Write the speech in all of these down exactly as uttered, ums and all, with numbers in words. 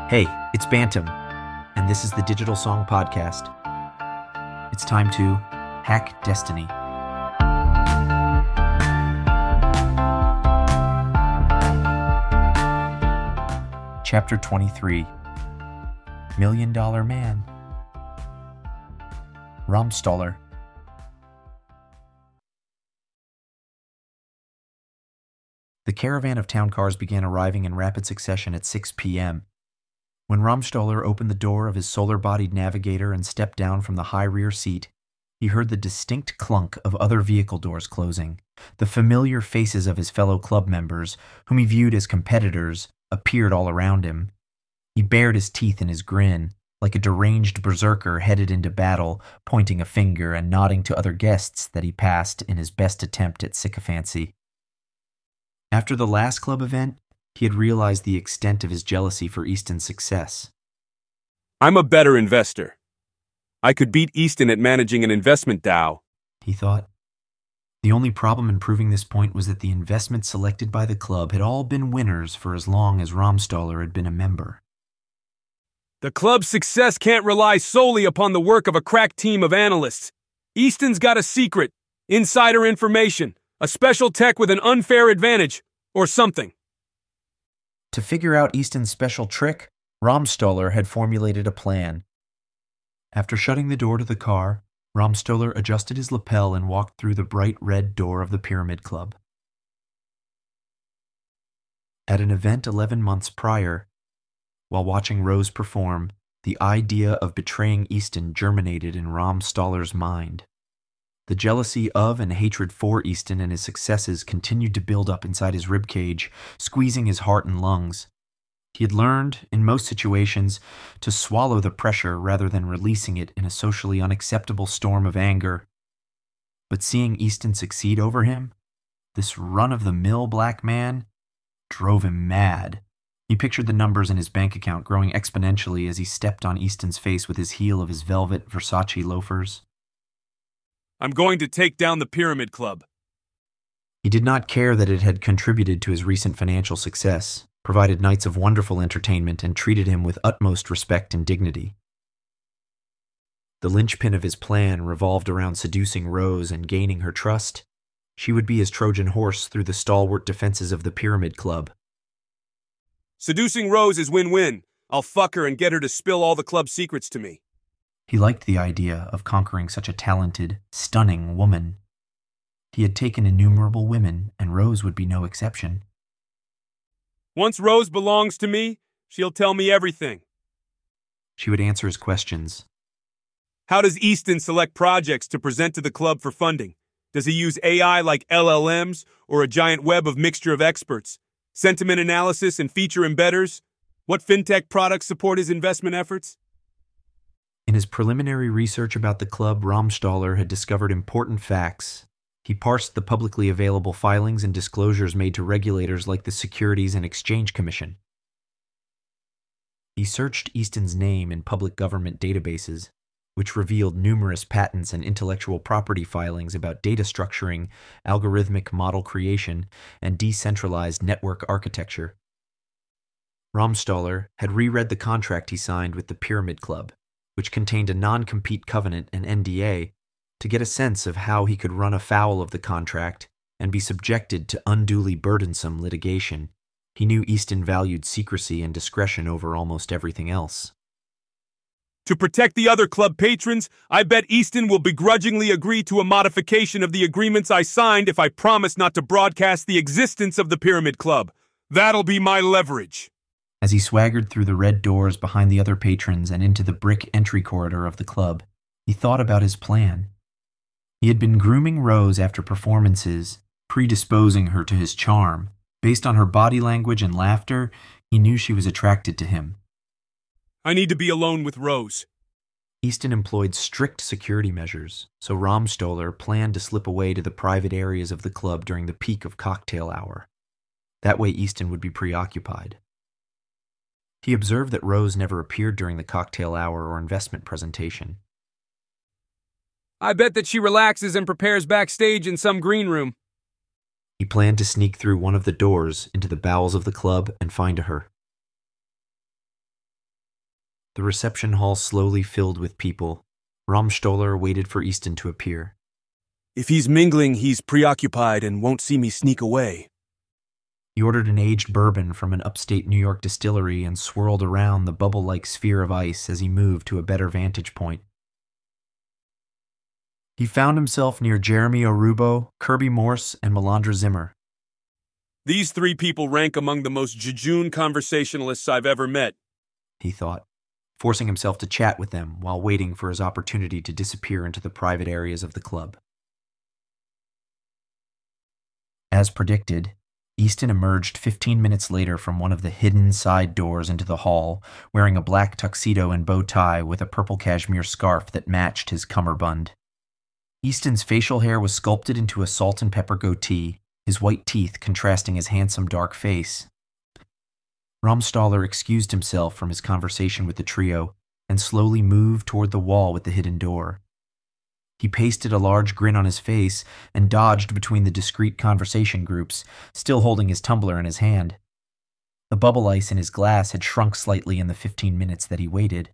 Hey, it's Bantam, and this is the Digital Song Podcast. It's time to hack destiny. Chapter twenty-three, Million Dollar Man. Romstoller. The caravan of town cars began arriving in rapid succession at six p.m. When Romstoller opened the door of his solar-bodied navigator and stepped down from the high rear seat, he heard the distinct clunk of other vehicle doors closing. The familiar faces of his fellow club members, whom he viewed as competitors, appeared all around him. He bared his teeth in his grin, like a deranged berserker headed into battle, pointing a finger and nodding to other guests that he passed in his best attempt at sycophancy. After the last club event, he had realized the extent of his jealousy for Easton's success. I'm a better investor. I could beat Easton at managing an investment DAO, he thought. The only problem in proving this point was that the investments selected by the club had all been winners for as long as Romstoller had been a member. The club's success can't rely solely upon the work of a crack team of analysts. Easton's got a secret, insider information, a special tech with an unfair advantage, or something. To figure out Easton's special trick, Romstoller had formulated a plan. After shutting the door to the car, Romstoller adjusted his lapel and walked through the bright red door of the Pyramid Club. At an event eleven months prior, while watching Rose perform, the idea of betraying Easton germinated in Romstoller's mind. The jealousy of and hatred for Easton and his successes continued to build up inside his ribcage, squeezing his heart and lungs. He had learned, in most situations, to swallow the pressure rather than releasing it in a socially unacceptable storm of anger. But seeing Easton succeed over him, this run-of-the-mill black man, drove him mad. He pictured the numbers in his bank account growing exponentially as he stepped on Easton's face with his heel of his velvet Versace loafers. I'm going to take down the Pyramid Club. He did not care that it had contributed to his recent financial success, provided nights of wonderful entertainment, and treated him with utmost respect and dignity. The linchpin of his plan revolved around seducing Rose and gaining her trust. She would be his Trojan horse through the stalwart defenses of the Pyramid Club. Seducing Rose is win-win. I'll fuck her and get her to spill all the club secrets to me. He liked the idea of conquering such a talented, stunning woman. He had taken innumerable women, and Rose would be no exception. Once Rose belongs to me, she'll tell me everything. She would answer his questions. How does Easton select projects to present to the club for funding? Does he use A I like L L Ms or a giant web of mixture of experts? Sentiment analysis and feature embedders? What fintech products support his investment efforts? In his preliminary research about the club, Romstoller had discovered important facts. He parsed the publicly available filings and disclosures made to regulators like the Securities and Exchange Commission. He searched Easton's name in public government databases, which revealed numerous patents and intellectual property filings about data structuring, algorithmic model creation, and decentralized network architecture. Romstoller had reread the contract he signed with the Pyramid Club, which contained a non-compete covenant and N D A, to get a sense of how he could run afoul of the contract and be subjected to unduly burdensome litigation. He knew Easton valued secrecy and discretion over almost everything else. To protect the other club patrons, I bet Easton will begrudgingly agree to a modification of the agreements I signed if I promise not to broadcast the existence of the Pyramid Club. That'll be my leverage. As he swaggered through the red doors behind the other patrons and into the brick entry corridor of the club, he thought about his plan. He had been grooming Rose after performances, predisposing her to his charm. Based on her body language and laughter, he knew she was attracted to him. I need to be alone with Rose. Easton employed strict security measures, so Romstoller planned to slip away to the private areas of the club during the peak of cocktail hour. That way Easton would be preoccupied. He observed that Rose never appeared during the cocktail hour or investment presentation. I bet that she relaxes and prepares backstage in some green room. He planned to sneak through one of the doors into the bowels of the club and find her. The reception hall slowly filled with people. Romstoller waited for Easton to appear. If he's mingling, he's preoccupied and won't see me sneak away. He ordered an aged bourbon from an upstate New York distillery and swirled around the bubble-like sphere of ice as he moved to a better vantage point. He found himself near Jeremy Orubo, Kirby Morse, and Melandra Zimmer. These three people rank among the most jejune conversationalists I've ever met, he thought, forcing himself to chat with them while waiting for his opportunity to disappear into the private areas of the club. As predicted, Easton emerged fifteen minutes later from one of the hidden side doors into the hall, wearing a black tuxedo and bow tie with a purple cashmere scarf that matched his cummerbund. Easton's facial hair was sculpted into a salt and pepper goatee, his white teeth contrasting his handsome dark face. Romstoller excused himself from his conversation with the trio and slowly moved toward the wall with the hidden door. He pasted a large grin on his face and dodged between the discreet conversation groups, still holding his tumbler in his hand. The bubble ice in his glass had shrunk slightly in the fifteen minutes that he waited.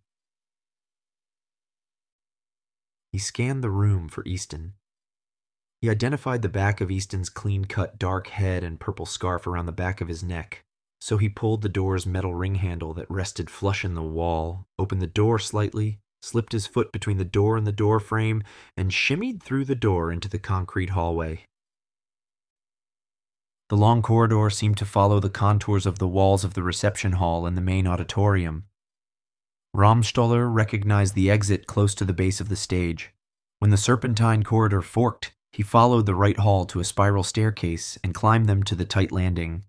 He scanned the room for Easton. He identified the back of Easton's clean-cut dark head and purple scarf around the back of his neck, so he pulled the door's metal ring handle that rested flush in the wall, opened the door slightly, slipped his foot between the door and the door frame, and shimmied through the door into the concrete hallway. The long corridor seemed to follow the contours of the walls of the reception hall and the main auditorium. Romstoller recognized the exit close to the base of the stage. When the serpentine corridor forked, he followed the right hall to a spiral staircase and climbed them to the tight landing.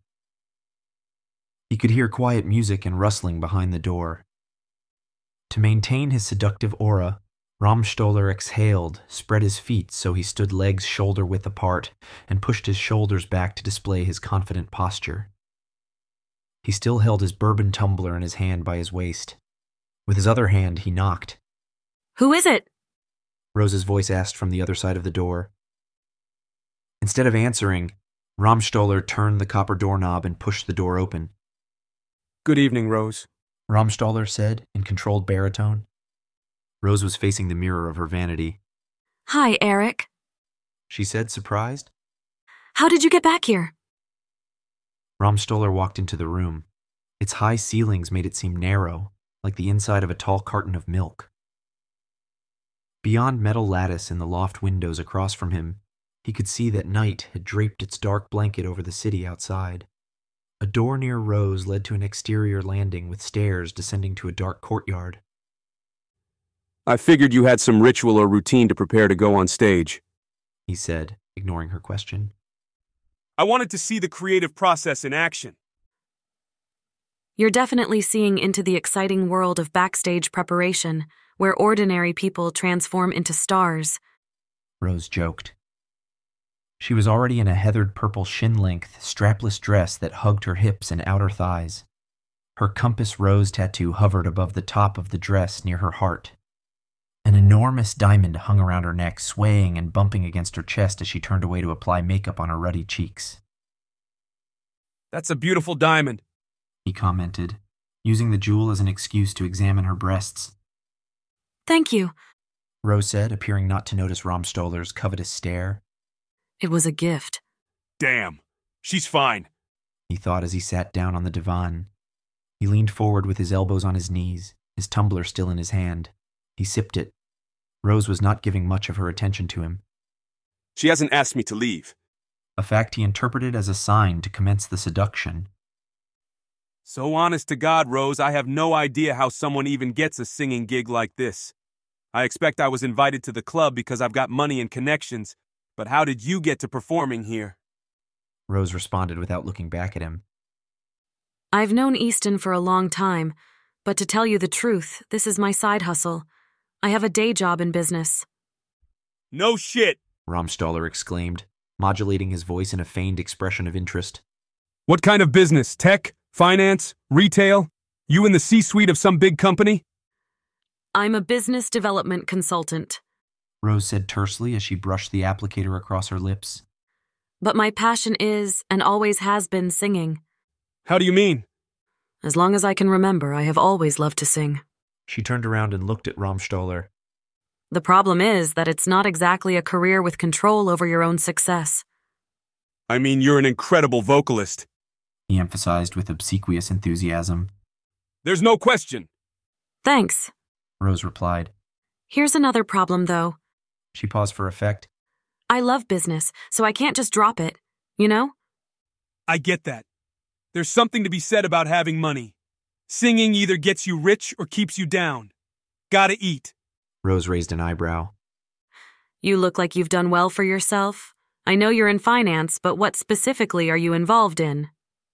He could hear quiet music and rustling behind the door. To maintain his seductive aura, Romstoller exhaled, spread his feet so he stood legs shoulder-width apart, and pushed his shoulders back to display his confident posture. He still held his bourbon tumbler in his hand by his waist. With his other hand, he knocked. "Who is it?" Rose's voice asked from the other side of the door. Instead of answering, Romstoller turned the copper doorknob and pushed the door open. "Good evening, Rose," Romstoller said in controlled baritone. Rose was facing the mirror of her vanity. "Hi, Eric," she said, surprised. "How did you get back here?" Romstoller walked into the room. Its high ceilings made it seem narrow, like the inside of a tall carton of milk. Beyond metal lattice in the loft windows across from him, he could see that night had draped its dark blanket over the city outside. A door near Rose led to an exterior landing with stairs descending to a dark courtyard. "I figured you had some ritual or routine to prepare to go on stage," he said, ignoring her question. "I wanted to see the creative process in action." You're definitely seeing into the exciting world of backstage preparation, where ordinary people transform into stars, Rose joked. She was already in a heathered purple shin-length, strapless dress that hugged her hips and outer thighs. Her compass rose tattoo hovered above the top of the dress near her heart. An enormous diamond hung around her neck, swaying and bumping against her chest as she turned away to apply makeup on her ruddy cheeks. "That's a beautiful diamond," he commented, using the jewel as an excuse to examine her breasts. "Thank you." Rose said, appearing not to notice Romstoller's covetous stare. "It was a gift." "Damn, she's fine," he thought as he sat down on the divan. He leaned forward with his elbows on his knees, his tumbler still in his hand. He sipped it. Rose was not giving much of her attention to him. "She hasn't asked me to leave," a fact he interpreted as a sign to commence the seduction. "So honest to God, Rose, I have no idea how someone even gets a singing gig like this. I expect I was invited to the club because I've got money and connections, but how did you get to performing here?" Rose responded without looking back at him. "I've known Easton for a long time, but to tell you the truth, this is my side hustle. I have a day job in business." "No shit," Romstoller exclaimed, modulating his voice in a feigned expression of interest. "What kind of business? Tech? Finance? Retail? You in the C-suite of some big company?" "I'm a business development consultant," Rose said tersely as she brushed the applicator across her lips. "but my passion is, and always has been, singing. "How do you mean?" As long as I can remember, I have always loved to sing." She turned around and looked at Raumstoller. The problem is that it's not exactly a career with control over your own success. I mean, you're an incredible vocalist, he emphasized with obsequious enthusiasm. There's no question. Thanks, Rose replied. Here's another problem, though. She paused for effect. I love business, so I can't just drop it, you know? I get that. There's something to be said about having money. Singing either gets you rich or keeps you down. Gotta eat. Rose raised an eyebrow. You look like you've done well for yourself. I know you're in finance, but what specifically are you involved in?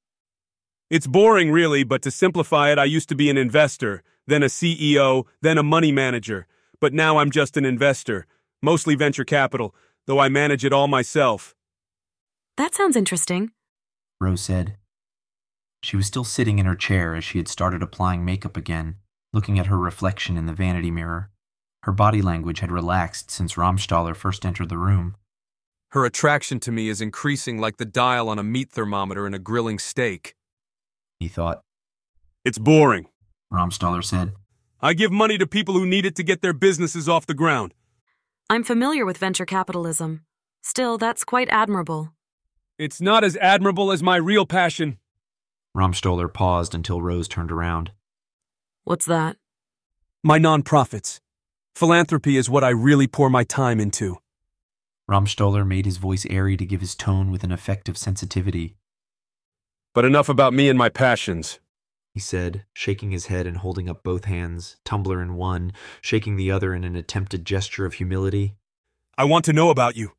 It's boring, really, but to simplify it, I used to be an investor, then a C E O, then a money manager. But now I'm just an investor, mostly venture capital, though I manage it all myself. That sounds interesting, Rose said. She was still sitting in her chair as she had started applying makeup again, looking at her reflection in the vanity mirror. Her body language had relaxed since Raumstoller first entered the room. Her attraction to me is increasing like the dial on a meat thermometer in a grilling steak, he thought. It's boring, Raumstoller said. I give money to people who need it to get their businesses off the ground. I'm familiar with venture capitalism. Still, that's quite admirable. It's not as admirable as my real passion. Raumstoller paused until Rose turned around. What's that? My nonprofits. Philanthropy is what I really pour my time into. Raumstoller made his voice airy to give his tone with an effect of sensitivity. But enough about me and my passions, he said, shaking his head and holding up both hands, tumbler in one, shaking the other in an attempted gesture of humility. I want to know about you.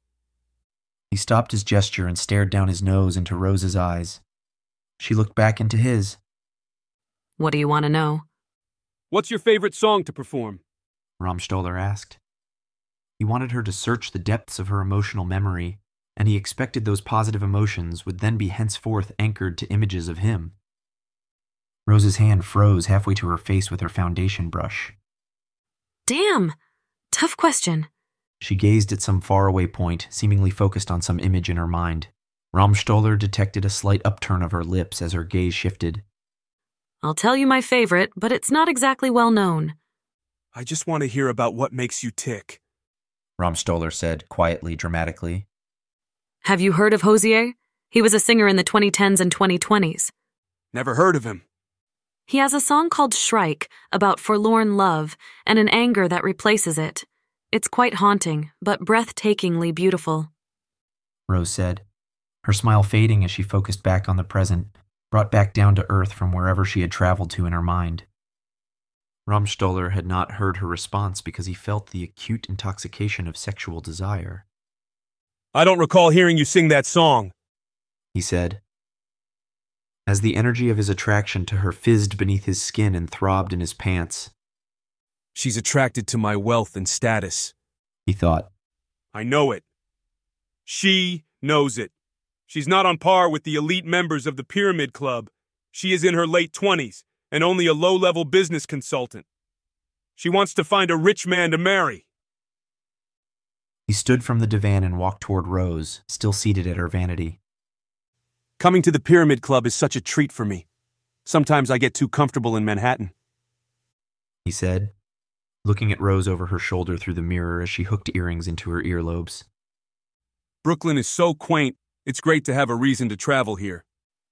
He stopped his gesture and stared down his nose into Rose's eyes. She looked back into his. What do you want to know? What's your favorite song to perform? Raumstoller asked. He wanted her to search the depths of her emotional memory, and he expected those positive emotions would then be henceforth anchored to images of him. Rose's hand froze halfway to her face with her foundation brush. Damn! Tough question. She gazed at some faraway point, seemingly focused on some image in her mind. Raumstoller detected a slight upturn of her lips as her gaze shifted. I'll tell you my favorite, but it's not exactly well known. I just want to hear about what makes you tick, Raumstoller said, quietly, dramatically. Have you heard of Hozier? He was a singer in the twenty tens and twenty twenties. Never heard of him. He has a song called Shrike about forlorn love and an anger that replaces it. It's quite haunting, but breathtakingly beautiful, Rose said, her smile fading as she focused back on the present, brought back down to earth from wherever she had traveled to in her mind. Raumstoller had not heard her response because he felt the acute intoxication of sexual desire. I don't recall hearing you sing that song, he said. As the energy of his attraction to her fizzed beneath his skin and throbbed in his pants. She's attracted to my wealth and status, he thought. I know it. She knows it. She's not on par with the elite members of the Pyramid Club. She is in her late twenties and only a low-level business consultant. She wants to find a rich man to marry. He stood from the divan and walked toward Rose, still seated at her vanity. Coming to the Pyramid Club is such a treat for me. Sometimes I get too comfortable in Manhattan, he said, looking at Rose over her shoulder through the mirror as she hooked earrings into her earlobes. Brooklyn is so quaint, it's great to have a reason to travel here.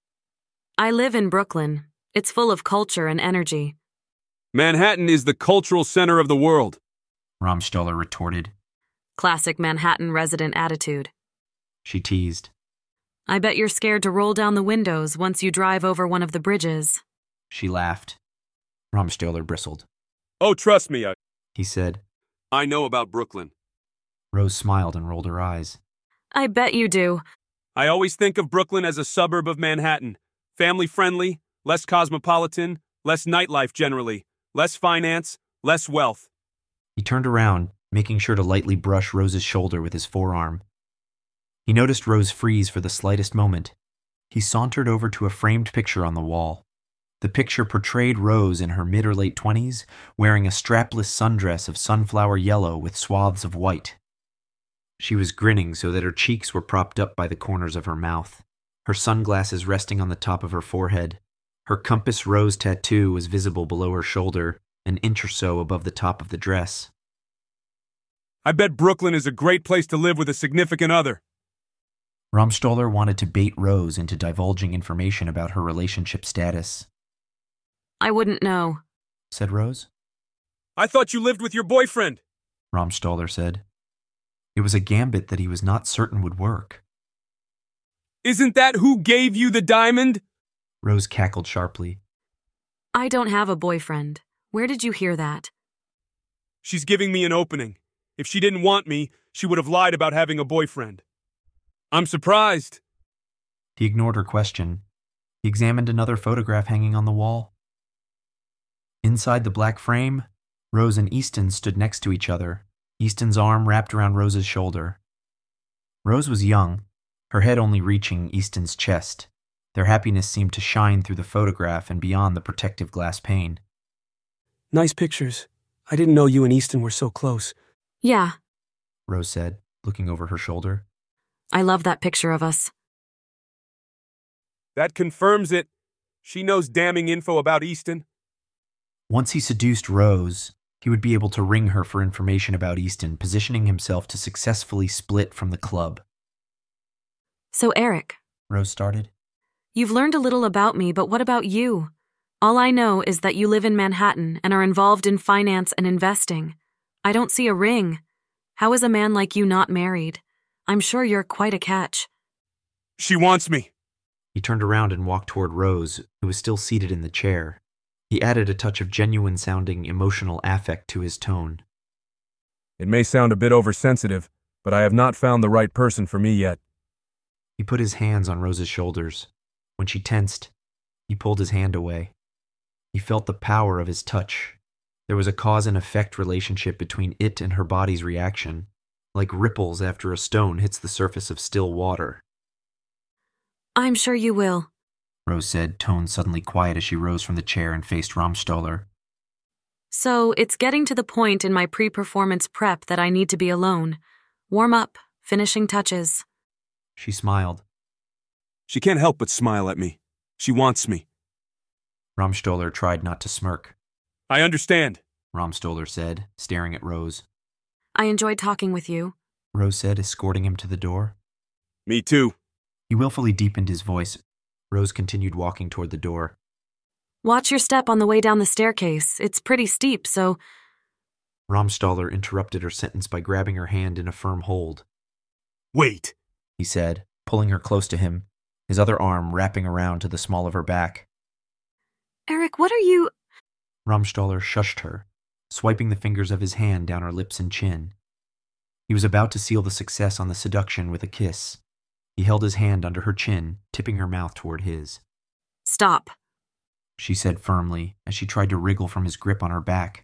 I live in Brooklyn. It's full of culture and energy. Manhattan is the cultural center of the world, Raumstoller retorted. Classic Manhattan resident attitude. She teased. I bet you're scared to roll down the windows once you drive over one of the bridges. She laughed. Raumstoller bristled. Oh, trust me, I, he said. I know about Brooklyn. Rose smiled and rolled her eyes. I bet you do. I always think of Brooklyn as a suburb of Manhattan. Family-friendly, less cosmopolitan, less nightlife generally, less finance, less wealth. He turned around, making sure to lightly brush Rose's shoulder with his forearm. He noticed Rose freeze for the slightest moment. He sauntered over to a framed picture on the wall. The picture portrayed Rose in her mid or late twenties, wearing a strapless sundress of sunflower yellow with swaths of white. She was grinning so that her cheeks were propped up by the corners of her mouth, her sunglasses resting on the top of her forehead. Her Compass Rose tattoo was visible below her shoulder, an inch or so above the top of the dress. I bet Brooklyn is a great place to live with a significant other. Romstoller wanted to bait Rose into divulging information about her relationship status. I wouldn't know, Said Rose. I thought you lived with your boyfriend. Romstoller said. It was a gambit that he was not certain would work. Isn't that who gave you the diamond? Rose cackled sharply. I don't have a boyfriend. Where did you hear that? She's giving me an opening. If she didn't want me, she would have lied about having a boyfriend. I'm surprised. He ignored her question. He examined another photograph hanging on the wall. Inside the black frame, Rose and Easton stood next to each other, Easton's arm wrapped around Rose's shoulder. Rose was young, her head only reaching Easton's chest. Their happiness seemed to shine through the photograph and beyond the protective glass pane. Nice pictures. I didn't know you and Easton were so close. Yeah, Rose said, looking over her shoulder. I love that picture of us. That confirms it. She knows damning info about Easton. Once he seduced Rose, he would be able to ring her for information about Easton, positioning himself to successfully split from the club. So, Eric, Rose started. you've learned a little about me, but what about you? All I know is that you live in Manhattan and are involved in finance and investing. I don't see a ring. How is a man like you not married? I'm sure you're quite a catch. She wants me. He turned around and walked toward Rose, who was still seated in the chair. He added a touch of genuine-sounding emotional affect to his tone. It may sound a bit oversensitive, but I have not found the right person for me yet. He put his hands on Rose's shoulders. When she tensed, he pulled his hand away. He felt the power of his touch. There was a cause and effect relationship between it and her body's reaction, like ripples after a stone hits the surface of still water. I'm sure you will, Rose said, tone suddenly quiet as she rose from the chair and faced Romstoller. So, it's getting to the point in my pre-performance prep that I need to be alone. Warm up, finishing touches. She smiled. She can't help but smile at me. She wants me. Romstoller tried not to smirk. I understand, Romstoller said, staring at Rose. I enjoyed talking with you. Rose said, escorting him to the door. Me too. He willfully deepened his voice. Rose continued walking toward the door. Watch your step on the way down the staircase. It's pretty steep, so... Romstoller interrupted her sentence by grabbing her hand in a firm hold. Wait, He said, pulling her close to him, his other arm wrapping around to the small of her back. Eric, what are you... Romstoller shushed her, swiping the fingers of his hand down her lips and chin. He was about to seal the success on the seduction with a kiss. He held his hand under her chin, tipping her mouth toward his. Stop. She said firmly, as she tried to wriggle from his grip on her back.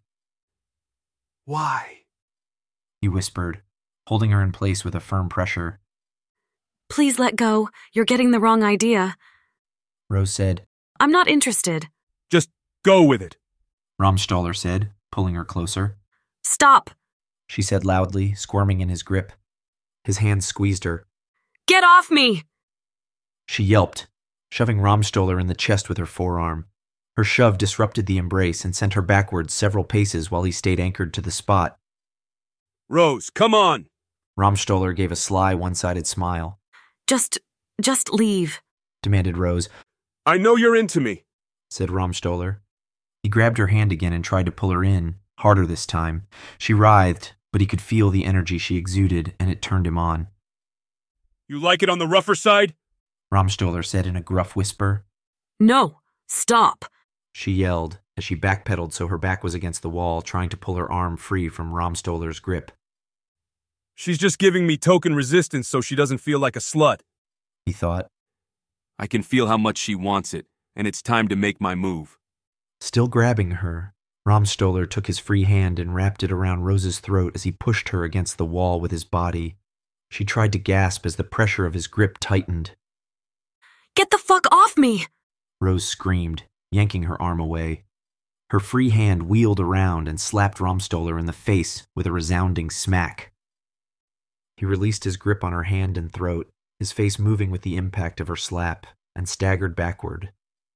Why? He whispered, holding her in place with a firm pressure. Please let go. You're getting the wrong idea. Rose said. I'm not interested. Just go with it. Romstoller said, pulling her closer. Stop. She said loudly, squirming in his grip. His hand squeezed her. Get off me! She yelped, shoving Romstoller in the chest with her forearm. Her shove disrupted the embrace and sent her backwards several paces while he stayed anchored to the spot. Rose, come on! Romstoller gave a sly, one-sided smile. Just, just leave, demanded Rose. I know you're into me, said Romstoller. He grabbed her hand again and tried to pull her in, harder this time. She writhed, but he could feel the energy she exuded, and it turned him on. You like it on the rougher side? Romstoller said in a gruff whisper. No, stop. She yelled as she backpedaled so her back was against the wall, trying to pull her arm free from Romstoller's grip. She's just giving me token resistance so she doesn't feel like a slut, he thought. I can feel how much she wants it, and it's time to make my move. Still grabbing her, Romstoller took his free hand and wrapped it around Rose's throat as he pushed her against the wall with his body. She tried to gasp as the pressure of his grip tightened. Get the fuck off me! Rose screamed, yanking her arm away. Her free hand wheeled around and slapped Romstoller in the face with a resounding smack. He released his grip on her hand and throat, his face moving with the impact of her slap, and staggered backward.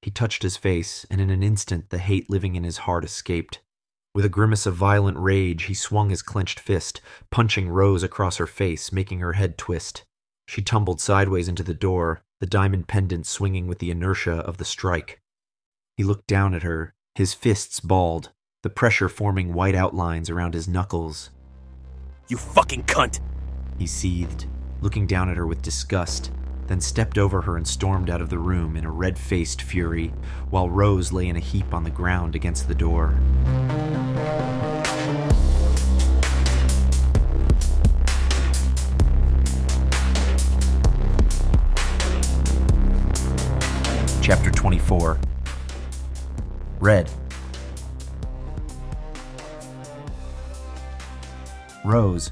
He touched his face, and in an instant the hate living in his heart escaped. With a grimace of violent rage, he swung his clenched fist, punching Rose across her face, making her head twist. She tumbled sideways into the door, the diamond pendant swinging with the inertia of the strike. He looked down at her, his fists balled, the pressure forming white outlines around his knuckles. "You fucking cunt!" he seethed, looking down at her with disgust, then stepped over her and stormed out of the room in a red-faced fury, while Rose lay in a heap on the ground against the door. Chapter twenty-four. Red. Rose.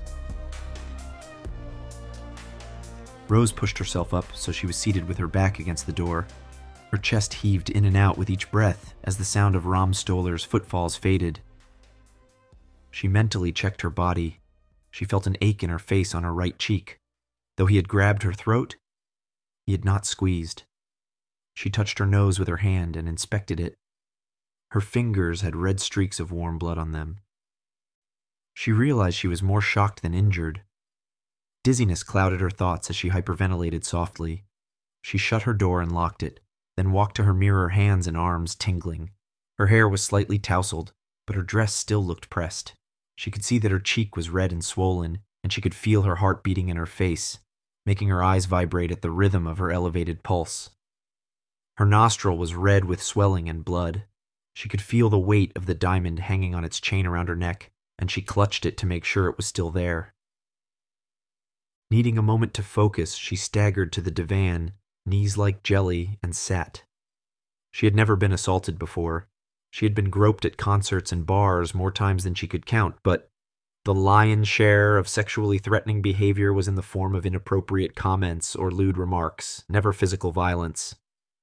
Rose pushed herself up so she was seated with her back against the door. Her chest heaved in and out with each breath as the sound of Ram Stoller's footfalls faded. She mentally checked her body. She felt an ache in her face on her right cheek. Though he had grabbed her throat, he had not squeezed. She touched her nose with her hand and inspected it. Her fingers had red streaks of warm blood on them. She realized she was more shocked than injured. Dizziness clouded her thoughts as she hyperventilated softly. She shut her door and locked it, then walked to her mirror, hands and arms tingling. Her hair was slightly tousled, but her dress still looked pressed. She could see that her cheek was red and swollen, and she could feel her heart beating in her face, making her eyes vibrate at the rhythm of her elevated pulse. Her nostril was red with swelling and blood. She could feel the weight of the diamond hanging on its chain around her neck, and she clutched it to make sure it was still there. Needing a moment to focus, she staggered to the divan, knees like jelly, and sat. She had never been assaulted before. She had been groped at concerts and bars more times than she could count, but the lion's share of sexually threatening behavior was in the form of inappropriate comments or lewd remarks, never physical violence.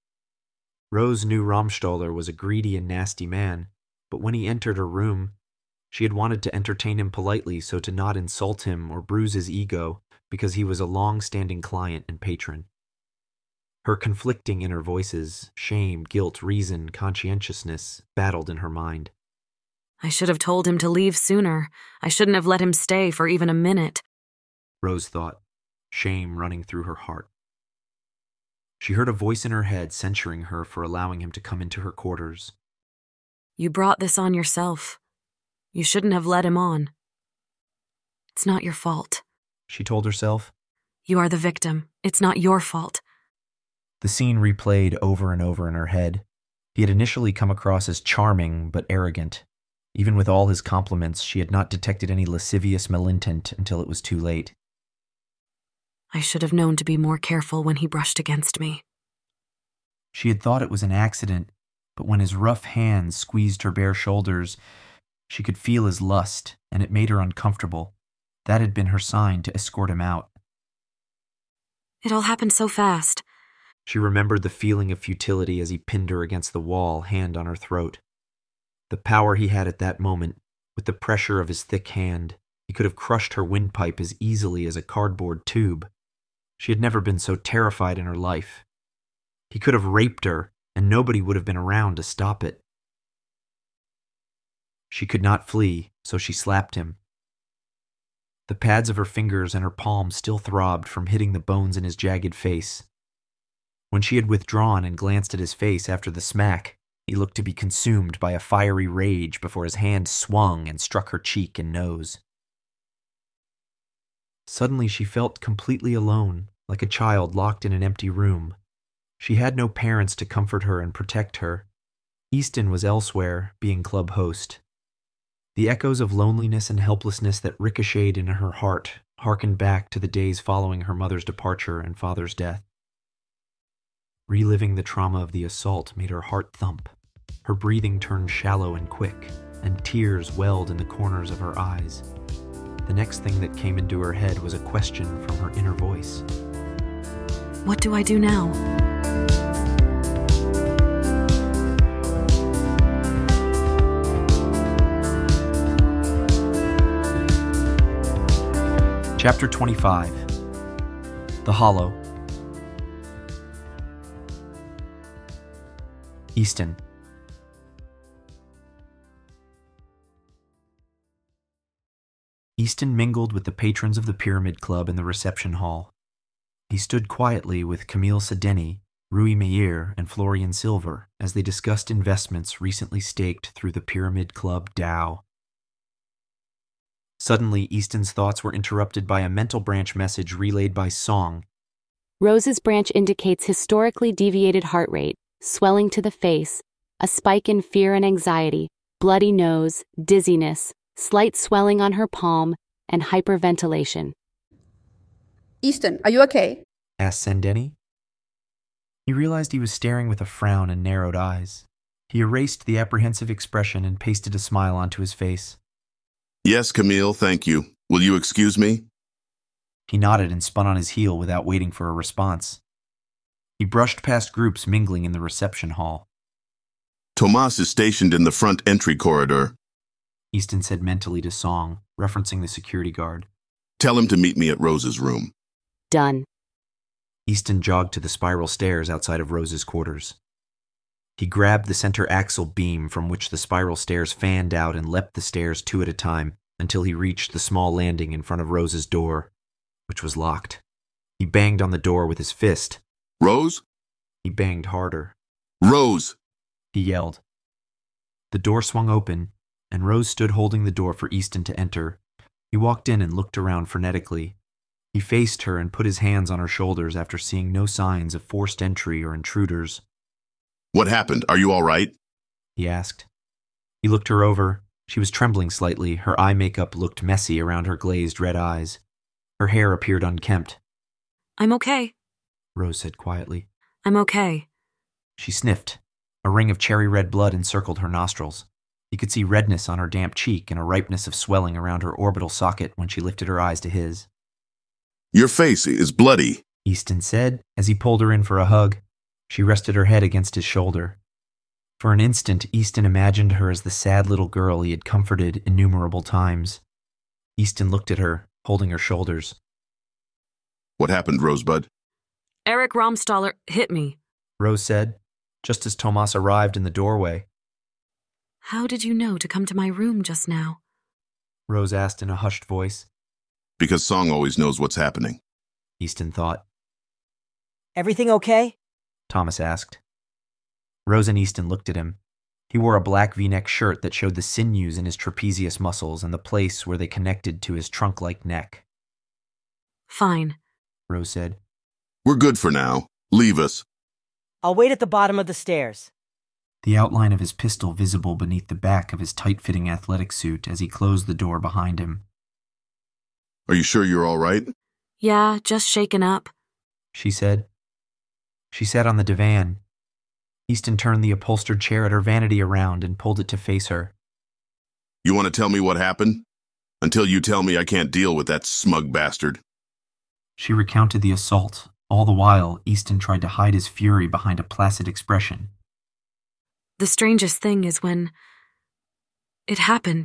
Rose knew Ram Stoller was a greedy and nasty man, but when he entered her room, she had wanted to entertain him politely so to not insult him or bruise his ego, because he was a long-standing client and patron. Her conflicting inner voices, shame, guilt, reason, conscientiousness, battled in her mind. I should have told him to leave sooner. I shouldn't have let him stay for even a minute, Rose thought, shame running through her heart. She heard a voice in her head censuring her for allowing him to come into her quarters. You brought this on yourself. You shouldn't have let him on. It's not your fault, she told herself. You are the victim. It's not your fault. The scene replayed over and over in her head. He had initially come across as charming but arrogant. Even with all his compliments, she had not detected any lascivious malintent until it was too late. I should have known to be more careful when he brushed against me. She had thought it was an accident, but when his rough hands squeezed her bare shoulders, she could feel his lust, and it made her uncomfortable. That had been her sign to escort him out. It all happened so fast. She remembered the feeling of futility as he pinned her against the wall, hand on her throat. The power he had at that moment, with the pressure of his thick hand, he could have crushed her windpipe as easily as a cardboard tube. She had never been so terrified in her life. He could have raped her, and nobody would have been around to stop it. She could not flee, so she slapped him. The pads of her fingers and her palms still throbbed from hitting the bones in his jagged face. When she had withdrawn and glanced at his face after the smack, he looked to be consumed by a fiery rage before his hand swung and struck her cheek and nose. Suddenly she felt completely alone, like a child locked in an empty room. She had no parents to comfort her and protect her. Easton was elsewhere, being club host. The echoes of loneliness and helplessness that ricocheted in her heart harkened back to the days following her mother's departure and father's death. Reliving the trauma of the assault made her heart thump. Her breathing turned shallow and quick, and tears welled in the corners of her eyes. The next thing that came into her head was a question from her inner voice. What do I do now? Chapter twenty-five. The Hollow. Easton. Easton mingled with the patrons of the Pyramid Club in the reception hall. He stood quietly with Camille Sedeni, Rui Meir, and Florian Silver as they discussed investments recently staked through the Pyramid Club DAO. Suddenly, Easton's thoughts were interrupted by a mental branch message relayed by Song. Rose's branch indicates historically deviated heart rate, swelling to the face, a spike in fear and anxiety, bloody nose, dizziness, slight swelling on her palm, and hyperventilation. Easton, are you okay? Asked Sedeni. He realized he was staring with a frown and narrowed eyes. He erased the apprehensive expression and pasted a smile onto his face. Yes, Camille, thank you. Will you excuse me? He nodded and spun on his heel without waiting for a response. He brushed past groups mingling in the reception hall. Tomas is stationed in the front entry corridor, Easton said mentally to Song, referencing the security guard. Tell him to meet me at Rose's room. Done. Easton jogged to the spiral stairs outside of Rose's quarters. He grabbed the center axle beam from which the spiral stairs fanned out and leapt the stairs two at a time until he reached the small landing in front of Rose's door, which was locked. He banged on the door with his fist. Rose? He banged harder. Rose! He yelled. The door swung open, and Rose stood holding the door for Easton to enter. He walked in and looked around frenetically. He faced her and put his hands on her shoulders after seeing no signs of forced entry or intruders. What happened? Are you all right? He asked. He looked her over. She was trembling slightly. Her eye makeup looked messy around her glazed red eyes. Her hair appeared unkempt. I'm okay. Rose said quietly. I'm okay. She sniffed. A ring of cherry red blood encircled her nostrils. He could see redness on her damp cheek and a ripeness of swelling around her orbital socket when she lifted her eyes to his. Your face is bloody, Easton said as he pulled her in for a hug. She rested her head against his shoulder. For an instant, Easton imagined her as the sad little girl he had comforted innumerable times. Easton looked at her, holding her shoulders. What happened, Rosebud? Eric Romstaller hit me, Rose said, just as Tomas arrived in the doorway. How did you know to come to my room just now? Rose asked in a hushed voice. Because Song always knows what's happening, Easton thought. Everything okay? Thomas asked. Rose and Easton looked at him. He wore a black V-neck shirt that showed the sinews in his trapezius muscles and the place where they connected to his trunk-like neck. Fine, Rose said. We're good for now. Leave us. I'll wait at the bottom of the stairs. The outline of his pistol visible beneath the back of his tight-fitting athletic suit as he closed the door behind him. Are you sure you're all right? Yeah, just shaken up, she said. She sat on the divan. Easton turned the upholstered chair at her vanity around and pulled it to face her. You want to tell me what happened? Until you tell me, I can't deal with that smug bastard. She recounted the assault. All the while, Easton tried to hide his fury behind a placid expression. The strangest thing is when it happened,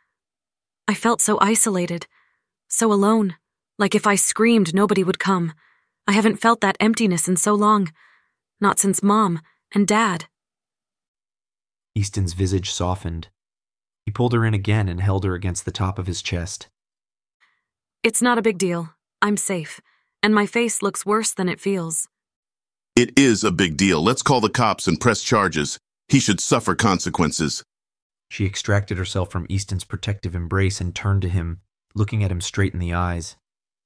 I felt so isolated, so alone, like if I screamed, nobody would come. I haven't felt that emptiness in so long, not since Mom and Dad. Easton's visage softened. He pulled her in again and held her against the top of his chest. It's not a big deal. I'm safe, and my face looks worse than it feels. It is a big deal. Let's call the cops and press charges. He should suffer consequences. She extracted herself from Easton's protective embrace and turned to him, looking at him straight in the eyes.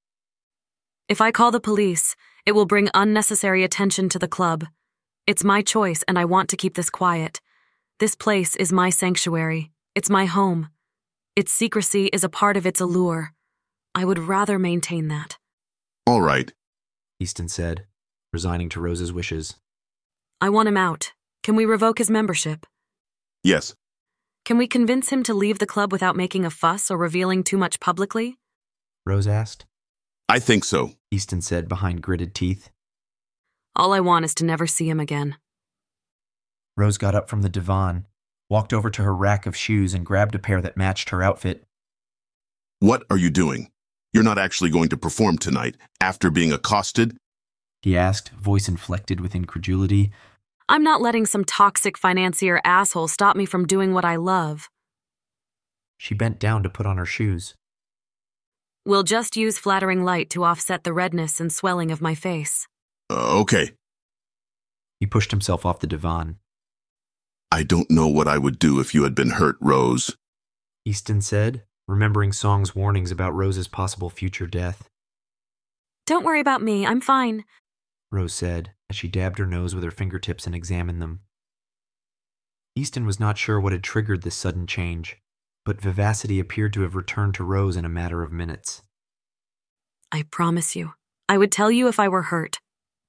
If I call the police, it will bring unnecessary attention to the club. It's my choice, and I want to keep this quiet. This place is my sanctuary. It's my home. Its secrecy is a part of its allure. I would rather maintain that. All right, Easton said, resigning to Rose's wishes. I want him out. Can we revoke his membership? Yes. Can we convince him to leave the club without making a fuss or revealing too much publicly? Rose asked. I think so, Easton said behind gritted teeth. All I want is to never see him again. Rose got up from the divan, walked over to her rack of shoes and grabbed a pair that matched her outfit. What are you doing? You're not actually going to perform tonight, after being accosted? He asked, voice inflected with incredulity. I'm not letting some toxic financier asshole stop me from doing what I love. She bent down to put on her shoes. We'll just use flattering light to offset the redness and swelling of my face. Uh, okay. He pushed himself off the divan. I don't know what I would do if you had been hurt, Rose, Easton said, remembering Song's warnings about Rose's possible future death. Don't worry about me, I'm fine, Rose said, as she dabbed her nose with her fingertips and examined them. Easton was not sure what had triggered this sudden change, but vivacity appeared to have returned to Rose in a matter of minutes. I promise you, I would tell you if I were hurt.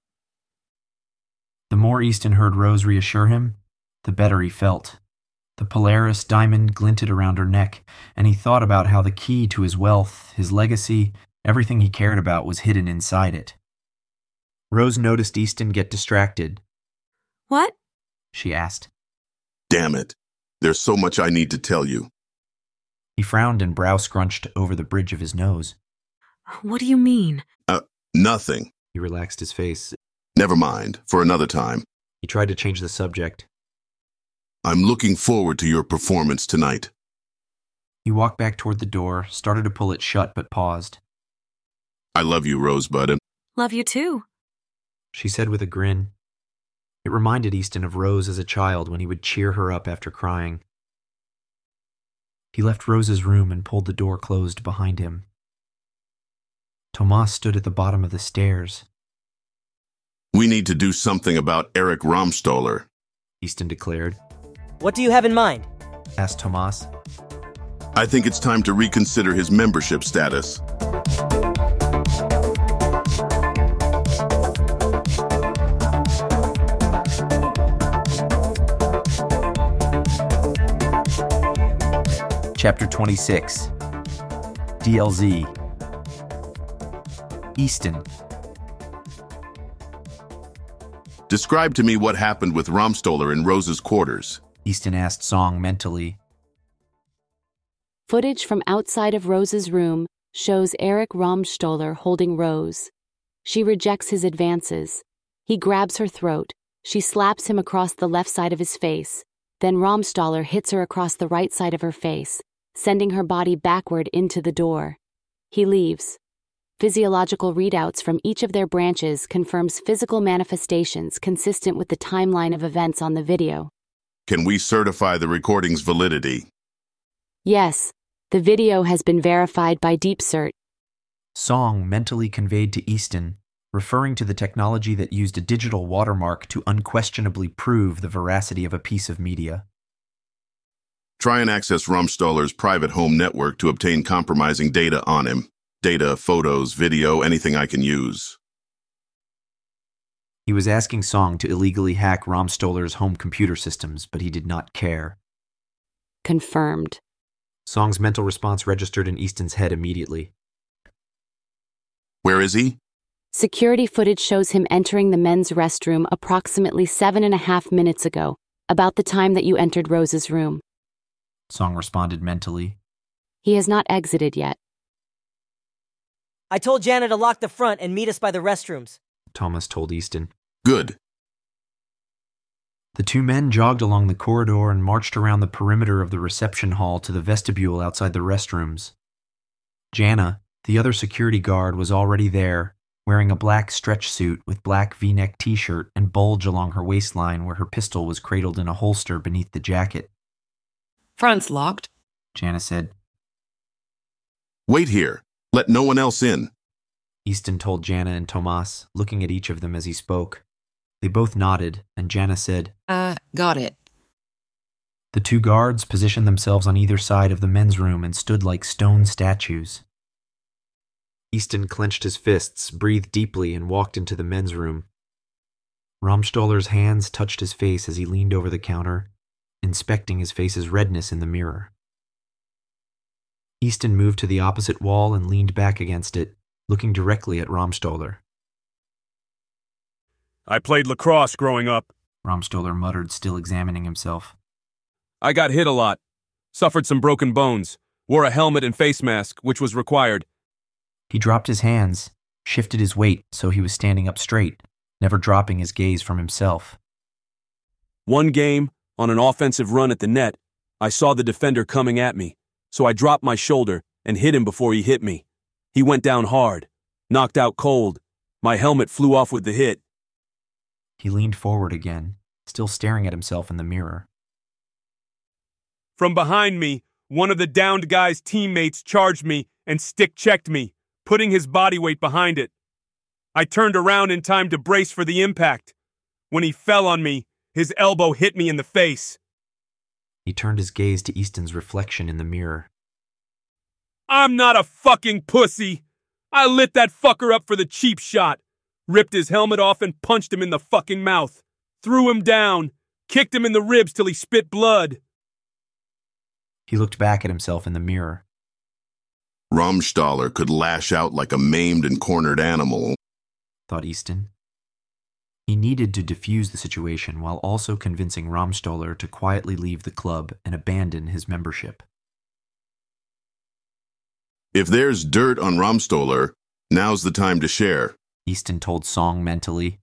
The more Easton heard Rose reassure him, the better he felt. The Polaris diamond glinted around her neck, and he thought about how the key to his wealth, his legacy, everything he cared about was hidden inside it. Rose noticed Easton get distracted. What? She asked. Damn it. There's so much I need to tell you. He frowned and brow scrunched over the bridge of his nose. What do you mean? Uh, nothing. He relaxed his face. Never mind, for another time. He tried to change the subject. I'm looking forward to your performance tonight. He walked back toward the door, started to pull it shut, but paused. I love you, Rosebud. And Love you too, she said with a grin. It reminded Easton of Rose as a child when he would cheer her up after crying. He left Rose's room and pulled the door closed behind him. Tomas stood at the bottom of the stairs. we need to do something about Eric Romstoller, Easton declared. What do you have in mind? Asked Tomas. I think it's time to reconsider his membership status. Chapter twenty-six. D L Z. Easton. Describe to me what happened with Romstoller in Rose's quarters. Easton asked Song mentally. Footage from outside of Rose's room shows Eric Romstoller holding Rose. She rejects his advances. He grabs her throat. She slaps him across the left side of his face. Then Romstoller hits her across the right side of her face, sending her body backward into the door. He leaves. Physiological readouts from each of their branches confirms physical manifestations consistent with the timeline of events on the video. Can we certify the recording's validity? Yes, the video has been verified by DeepCert. Song mentally conveyed to Easton, referring to the technology that used a digital watermark to unquestionably prove the veracity of a piece of media. Try and access Romstoller's private home network to obtain compromising data on him. Data, photos, video, anything I can use. He was asking Song to illegally hack Romstoller's home computer systems, but he did not care. Confirmed. Song's mental response registered in Easton's head immediately. Where is he? Security footage shows him entering the men's restroom approximately seven and a half minutes ago, about the time that you entered Rose's room. Song responded mentally. He has not exited yet. I told Jana to lock the front and meet us by the restrooms. Thomas told Easton. Good. The two men jogged along the corridor and marched around the perimeter of the reception hall to the vestibule outside the restrooms. Jana, the other security guard, was already there, wearing a black stretch suit with black V-neck t-shirt and bulge along her waistline where her pistol was cradled in a holster beneath the jacket. Front's locked, Jana said. Wait here. Let no one else in. Easton told Jana and Tomas, looking at each of them as he spoke. They both nodded, and Jana said, Uh, got it. The two guards positioned themselves on either side of the men's room and stood like stone statues. Easton clenched his fists, breathed deeply, and walked into the men's room. Romstoller's hands touched his face as he leaned over the counter, inspecting his face's redness in the mirror. Easton moved to the opposite wall and leaned back against it, looking directly at Romstoller. I played lacrosse growing up. Romstoller muttered, still examining himself. I got hit a lot. Suffered some broken bones. Wore a helmet and face mask, which was required. He dropped his hands, shifted his weight so he was standing up straight, never dropping his gaze from himself. One game, on an offensive run at the net, I saw the defender coming at me, so I dropped my shoulder and hit him before he hit me. He went down hard, knocked out cold. My helmet flew off with the hit. He leaned forward again, still staring at himself in the mirror. From behind me, one of the downed guy's teammates charged me and stick-checked me, putting his body weight behind it. I turned around in time to brace for the impact. When he fell on me, his elbow hit me in the face. He turned his gaze to Easton's reflection in the mirror. I'm not a fucking pussy. I lit that fucker up for the cheap shot, ripped his helmet off and punched him in the fucking mouth, threw him down, kicked him in the ribs till he spit blood. He looked back at himself in the mirror. Rahmstaller could lash out like a maimed and cornered animal, thought Easton. He needed to defuse the situation while also convincing Rahmstaller to quietly leave the club and abandon his membership. If there's dirt on Rahmstaller, now's the time to share, Easton told Song mentally.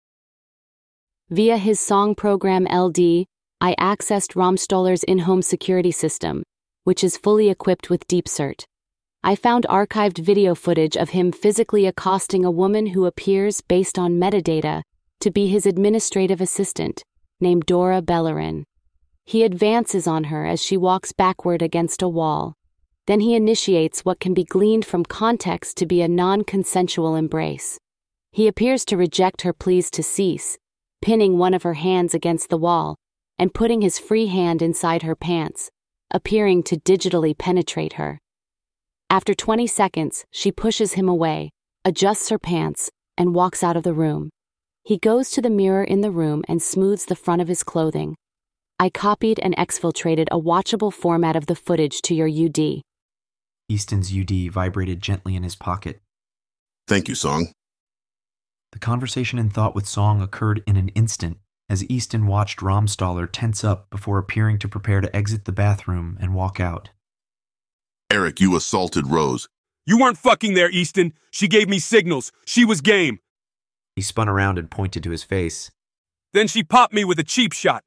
Via his Song program L D, I accessed Rahmstaller's in-home security system, which is fully equipped with DeepCert. I found archived video footage of him physically accosting a woman who appears, based on metadata, to be his administrative assistant, named Dora Bellerin. He advances on her as she walks backward against a wall. Then he initiates what can be gleaned from context to be a non-consensual embrace. He appears to reject her pleas to cease, pinning one of her hands against the wall and putting his free hand inside her pants, appearing to digitally penetrate her. After twenty seconds, she pushes him away, adjusts her pants, and walks out of the room. He goes to the mirror in the room and smooths the front of his clothing. I copied and exfiltrated a watchable format of the footage to your U D. Easton's U D vibrated gently in his pocket. Thank you, Song. The conversation and thought with Song occurred in an instant as Easton watched Rahmstaller tense up before appearing to prepare to exit the bathroom and walk out. Eric, you assaulted Rose. You weren't fucking there, Easton. She gave me signals. She was game. He spun around and pointed to his face. Then she popped me with a cheap shot.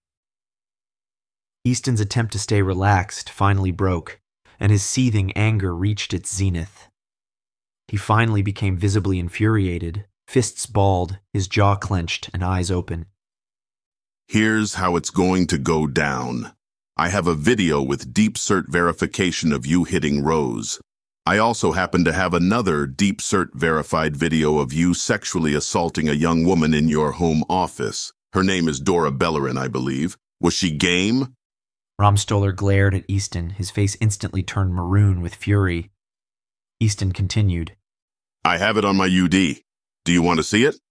Easton's attempt to stay relaxed finally broke, and his seething anger reached its zenith. He finally became visibly infuriated, fists balled, his jaw clenched, and eyes open. Here's how it's going to go down. I have a video with DeepCert verification of you hitting Rose. I also happen to have another DeepCert verified video of you sexually assaulting a young woman in your home office. Her name is Dora Bellerin, I believe. Was she game? Rahmstaller glared at Easton, his face instantly turned maroon with fury. Easton continued. I have it on my U D. Do you want to see it?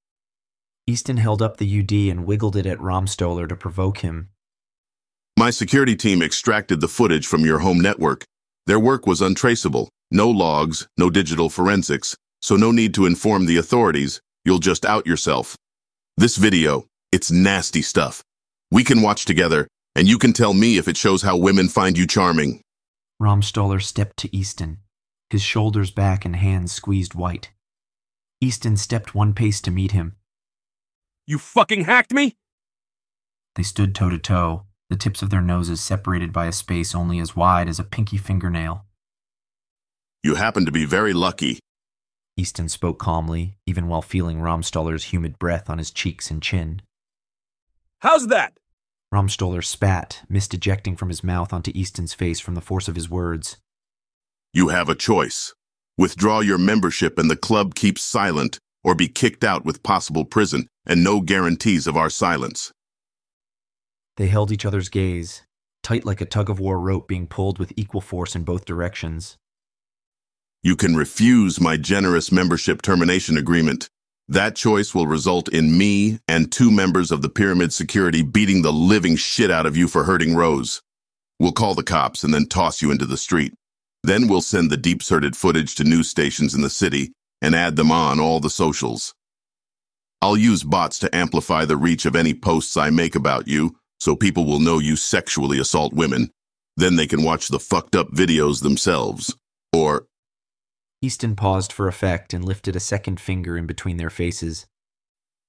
Easton held up the U D and wiggled it at Rahmstaller to provoke him. My security team extracted the footage from your home network. Their work was untraceable. No logs, no digital forensics, so no need to inform the authorities. You'll just out yourself. This video, it's nasty stuff. We can watch together, and you can tell me if it shows how women find you charming. Rahmstaller stepped to Easton, his shoulders back and hands squeezed white. Easton stepped one pace to meet him. You fucking hacked me? They stood toe-to-toe, the tips of their noses separated by a space only as wide as a pinky fingernail. You happen to be very lucky. Easton spoke calmly, even while feeling Rahmstaller's humid breath on his cheeks and chin. How's that? Rahmstaller spat, mist ejecting from his mouth onto Easton's face from the force of his words. You have a choice. Withdraw your membership and the club keeps silent, or be kicked out with possible prison and no guarantees of our silence. They held each other's gaze, tight like a tug-of-war rope being pulled with equal force in both directions. You can refuse my generous membership termination agreement. That choice will result in me and two members of the Pyramid Security beating the living shit out of you for hurting Rose. We'll call the cops and then toss you into the street. Then we'll send the deep-certed footage to news stations in the city and add them on all the socials. I'll use bots to amplify the reach of any posts I make about you, so people will know you sexually assault women. Then they can watch the fucked up videos themselves. Or... Easton paused for effect and lifted a second finger in between their faces.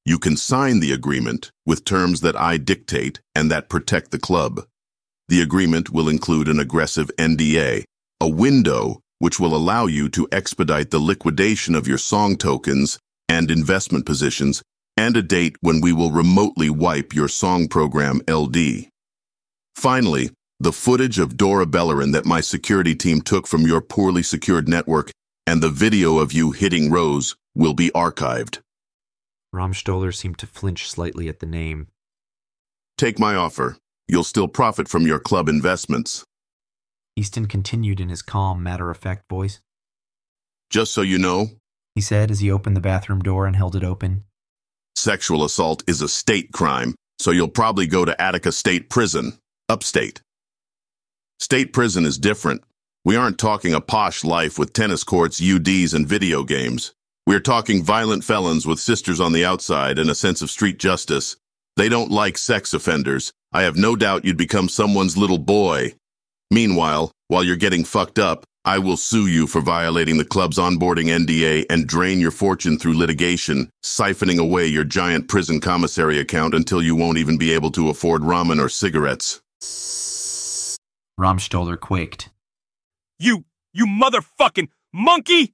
You can sign the agreement with terms that I dictate and that protect the club. The agreement will include an aggressive N D A, a window which will allow you to expedite the liquidation of your song tokens and investment positions, and a date when we will remotely wipe your song program L D. Finally, the footage of Dora Bellerin that my security team took from your poorly secured network and the video of you hitting Rose will be archived. Rahmstoller seemed to flinch slightly at the name. Take my offer. You'll still profit from your club investments. Easton continued in his calm, matter-of-fact voice. Just so you know, he said as he opened the bathroom door and held it open, sexual assault is a state crime, so you'll probably go to Attica State Prison, upstate. State prison is different. We aren't talking a posh life with tennis courts, U Ds, and video games. We're talking violent felons with sisters on the outside and a sense of street justice. They don't like sex offenders. I have no doubt you'd become someone's little boy. Meanwhile, while you're getting fucked up, I will sue you for violating the club's onboarding N D A and drain your fortune through litigation, siphoning away your giant prison commissary account until you won't even be able to afford ramen or cigarettes. Rahmstoller quaked. You, you motherfucking monkey!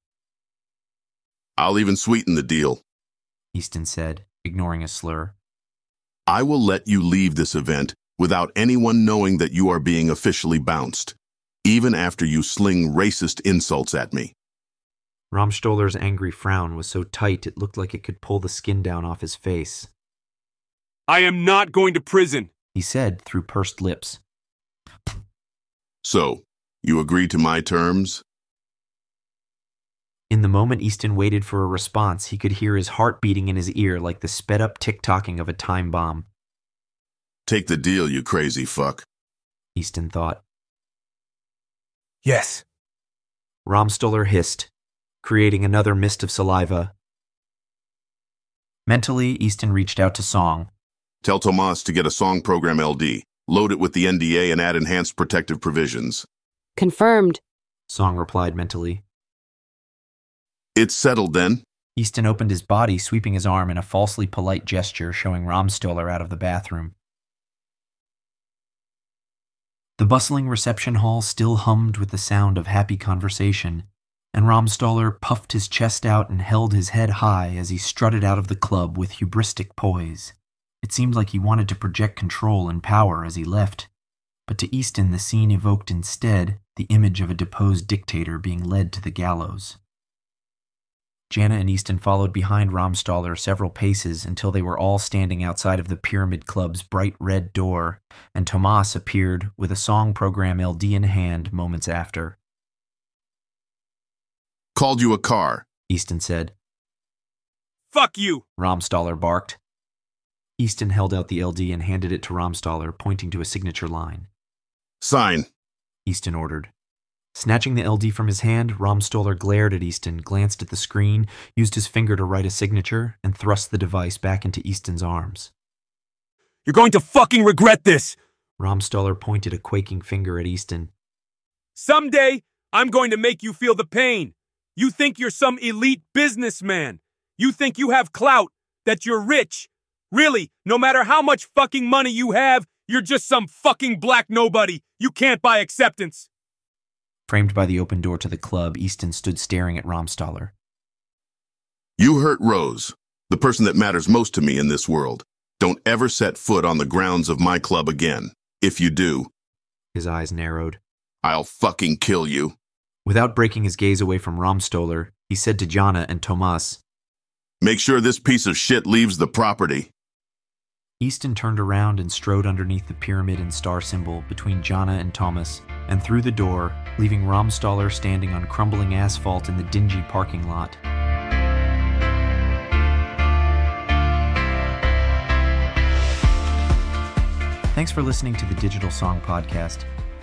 I'll even sweeten the deal, Easton said, ignoring a slur. I will let you leave this event without anyone knowing that you are being officially bounced, even after you sling racist insults at me. Rahmstoller's angry frown was so tight it looked like it could pull the skin down off his face. I am not going to prison, he said through pursed lips. So, you agree to my terms? In the moment Easton waited for a response, he could hear his heart beating in his ear like the sped-up tick-tocking of a time bomb. Take the deal, you crazy fuck, Easton thought. Yes. Rahmstoller hissed, creating another mist of saliva. Mentally, Easton reached out to Song. Tell Tomas to get a Song program L D. Load it with the N D A and add enhanced protective provisions. Confirmed, Song replied mentally. It's settled then. Easton opened his body, sweeping his arm in a falsely polite gesture, showing Rahmstoller out of the bathroom. The bustling reception hall still hummed with the sound of happy conversation, and Rahmstoller puffed his chest out and held his head high as he strutted out of the club with hubristic poise. It seemed like he wanted to project control and power as he left, but to Easton the scene evoked instead the image of a deposed dictator being led to the gallows. Jana and Easton followed behind Rahmstoller several paces until they were all standing outside of the Pyramid Club's bright red door, and Tomas appeared with a song program L D in hand moments after. Called you a car, Easton said. Fuck you, Rahmstoller barked. Easton held out the L D and handed it to Rahmstoller, pointing to a signature line. Sign, Easton ordered. Snatching the L D from his hand, Rahmstoller glared at Easton, glanced at the screen, used his finger to write a signature, and thrust the device back into Easton's arms. You're going to fucking regret this! Rahmstoller pointed a quaking finger at Easton. Someday, I'm going to make you feel the pain. You think you're some elite businessman. You think you have clout, that you're rich. Really, no matter how much fucking money you have, you're just some fucking black nobody. You can't buy acceptance. Framed by the open door to the club, Easton stood staring at Rahmstoller. You hurt Rose, the person that matters most to me in this world. Don't ever set foot on the grounds of my club again. If you do, his eyes narrowed, I'll fucking kill you. Without breaking his gaze away from Rahmstoller, he said to Jana and Tomas, Make sure this piece of shit leaves the property. Easton turned around and strode underneath the pyramid and star symbol between Jana and Thomas, and through the door, leaving Rahmstoller standing on crumbling asphalt in the dingy parking lot. Thanks for listening to the Digital Song Podcast.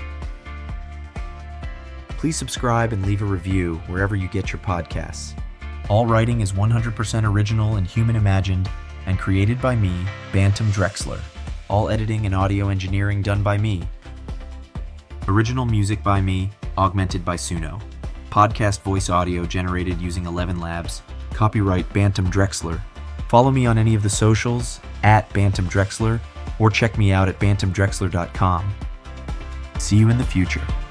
Please subscribe and leave a review wherever you get your podcasts. All writing is one hundred percent original and human imagined, and created by me, Bantam Drexler. All editing and audio engineering done by me. Original music by me, augmented by Suno. Podcast voice audio generated using Eleven Labs. Copyright Bantam Drexler. Follow me on any of the socials at Bantam Drexler or check me out at bantam drexler dot com. See you in the future.